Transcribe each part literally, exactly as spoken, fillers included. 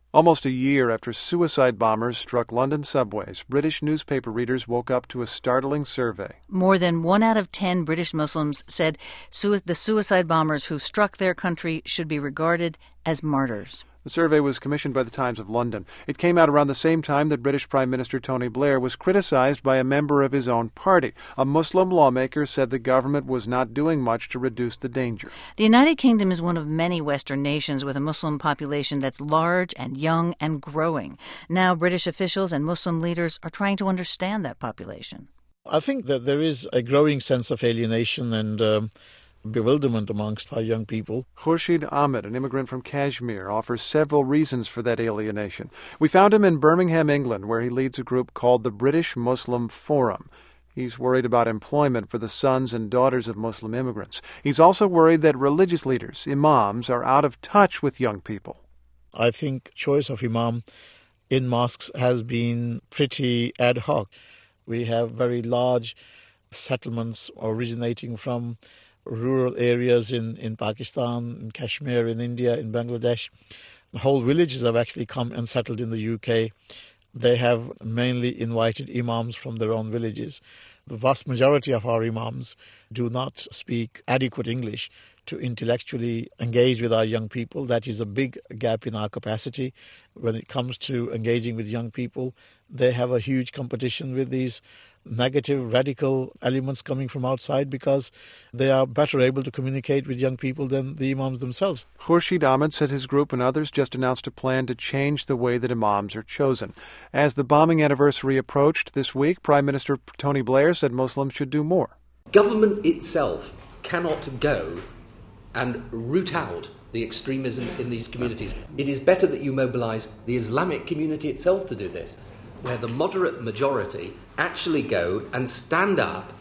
Almost a year after suicide bombers struck London subways, British newspaper readers woke up to a startling survey. More than one out of ten British Muslims said su- the suicide bombers who struck their country should be regarded as martyrs. The survey was commissioned by the Times of London. It came out around the same time that British Prime Minister Tony Blair was criticized by a member of his own party. A Muslim lawmaker said the government was not doing much to reduce the danger. The United Kingdom is one of many Western nations with a Muslim population that's large and young and growing. Now British officials and Muslim leaders are trying to understand that population. I think that there is a growing sense of alienation and um, bewilderment amongst our young people. Khurshid Ahmed, an immigrant from Kashmir, offers several reasons for that alienation. We found him in Birmingham, England, where he leads a group called the British Muslim Forum. He's worried about employment for the sons and daughters of Muslim immigrants. He's also worried that religious leaders, imams, are out of touch with young people. I think choice of imam in mosques has been pretty ad hoc. We have very large settlements originating from rural areas in, in Pakistan, in Kashmir, in India, in Bangladesh. Whole villages have actually come and settled in the U K. They have mainly invited imams from their own villages. The vast majority of our imams do not speak adequate English to intellectually engage with our young people. That is a big gap in our capacity. When it comes to engaging with young people, they have a huge competition with these negative, radical elements coming from outside because they are better able to communicate with young people than the imams themselves. Khurshid Ahmed said his group and others just announced a plan to change the way that imams are chosen. As the bombing anniversary approached this week, Prime Minister Tony Blair said Muslims should do more. Government itself cannot go and root out the extremism in these communities. It is better that you mobilise the Islamic community itself to do this, where the moderate majority actually go and stand up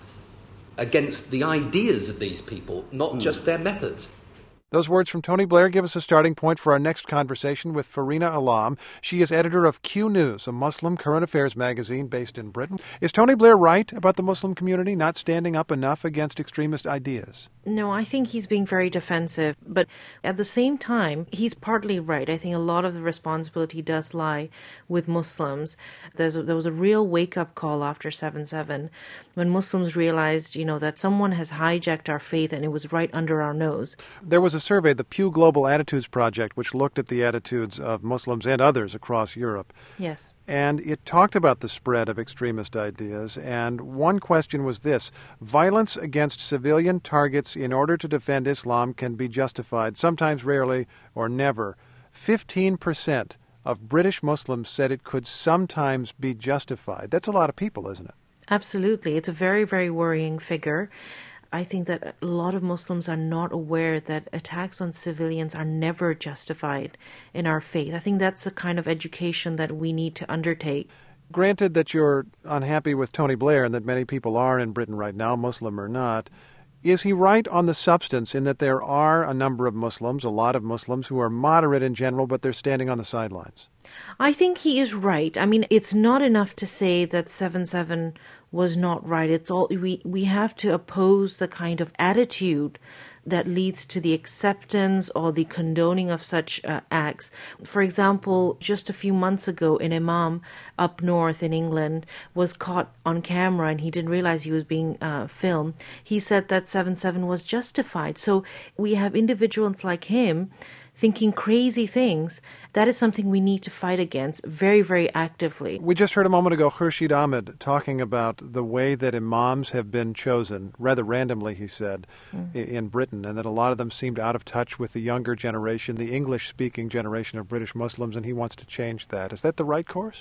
against the ideas of these people, not mm. just their methods. Those words from Tony Blair give us a starting point for our next conversation with Farina Alam. She is editor of Q News, a Muslim current affairs magazine based in Britain. Is Tony Blair right about the Muslim community not standing up enough against extremist ideas? No, I think he's being very defensive. But at the same time, he's partly right. I think a lot of the responsibility does lie with Muslims. There's a, there was a real wake-up call after seven seven when Muslims realized, you know, that someone has hijacked our faith and it was right under our nose. There was a survey, the Pew Global Attitudes Project, which looked at the attitudes of Muslims and others across Europe. Yes. And it talked about the spread of extremist ideas. And one question was this: violence against civilian targets in order to defend Islam can be justified, sometimes rarely or never. fifteen percent of British Muslims said it could sometimes be justified. That's a lot of people, isn't it? Absolutely. It's a very, very worrying figure. I think that a lot of Muslims are not aware that attacks on civilians are never justified in our faith. I think that's the kind of education that we need to undertake. Granted that you're unhappy with Tony Blair and that many people are in Britain right now, Muslim or not, is he right on the substance in that there are a number of Muslims, a lot of Muslims, who are moderate in general, but they're standing on the sidelines? I think he is right. I mean, it's not enough to say that seven seven was not right. It's all we we have to oppose the kind of attitude that leads to the acceptance or the condoning of such uh, acts. For example, just a few months ago, an imam up north in England was caught on camera and he didn't realize he was being uh, filmed. He said that seven seven was justified. So we have individuals like him thinking crazy things. That is something we need to fight against very, very actively. We just heard a moment ago Khurshid Ahmed talking about the way that imams have been chosen, rather randomly, he said, mm. in Britain, and that a lot of them seemed out of touch with the younger generation, the English-speaking generation of British Muslims, and he wants to change that. Is that the right course?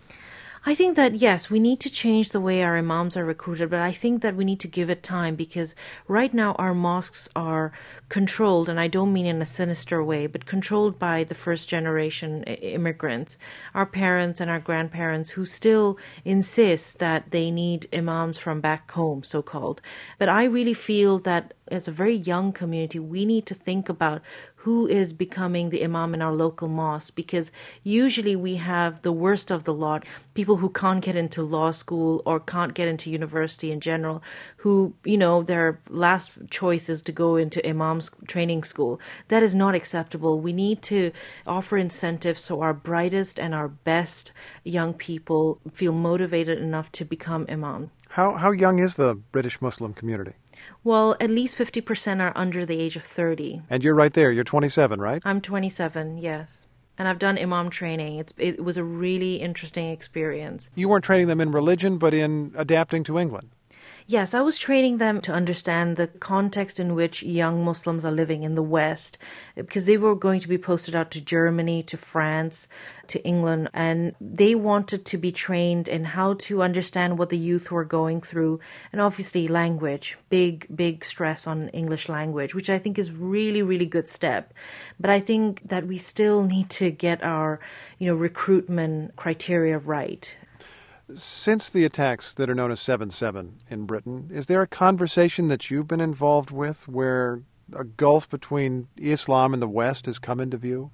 I think that, yes, we need to change the way our imams are recruited, but I think that we need to give it time because right now our mosques are controlled, and I don't mean in a sinister way, but controlled by the first generation immigrants, our parents and our grandparents who still insist that they need imams from back home, so-called. But I really feel that as a very young community, we need to think about who is becoming the imam in our local mosque, because usually we have the worst of the lot, people who can't get into law school or can't get into university in general, who, you know, their last choice is to go into imam's training school. That is not acceptable. We need to offer incentives so our brightest and our best young people feel motivated enough to become imam. How, how young is the British Muslim community? Well, at least fifty percent are under the age of thirty. And you're right there. You're twenty-seven, right? I'm twenty-seven, yes. And I've done imam training. It's, it was a really interesting experience. You weren't training them in religion, but in adapting to England. Yes, I was training them to understand the context in which young Muslims are living in the West, because they were going to be posted out to Germany, to France, to England, and they wanted to be trained in how to understand what the youth were going through, and obviously language, big, big stress on English language, which I think is really, really good step. But I think that we still need to get our, you know, recruitment criteria right. Since the attacks that are known as seven seven in Britain, is there a conversation that you've been involved with where a gulf between Islam and the West has come into view?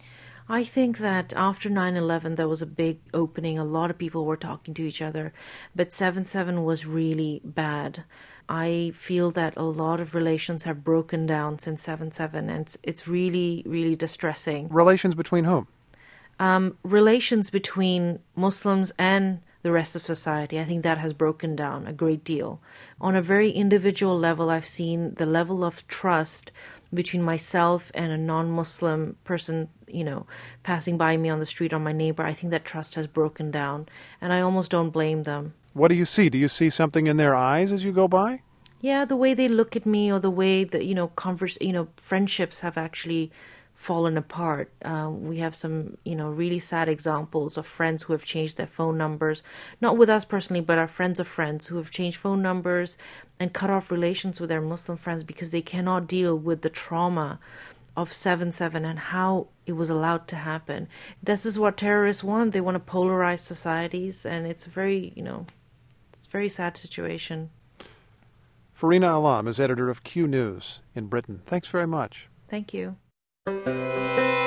I think that after nine eleven, there was a big opening. A lot of people were talking to each other, but seven seven was really bad. I feel that a lot of relations have broken down since seven seven, and it's, it's really, really distressing. Relations between whom? Um, relations between Muslims and the rest of society. I think that has broken down a great deal. On a very individual level, I've seen the level of trust between myself and a non-Muslim person, you know, passing by me on the street, or my neighbor. I think that trust has broken down, and I almost don't blame them. What do you see? Do you see something in their eyes as you go by? Yeah, the way they look at me, or the way that, you know, converse, you know, friendships have actually fallen apart. Uh, we have some, you know, really sad examples of friends who have changed their phone numbers, not with us personally, but our friends of friends who have changed phone numbers and cut off relations with their Muslim friends because they cannot deal with the trauma of seven seven and how it was allowed to happen. This is what terrorists want. They want to polarize societies, and it's a very, you know, it's a very sad situation. Farina Alam is editor of Q News in Britain. Thanks very much. Thank you.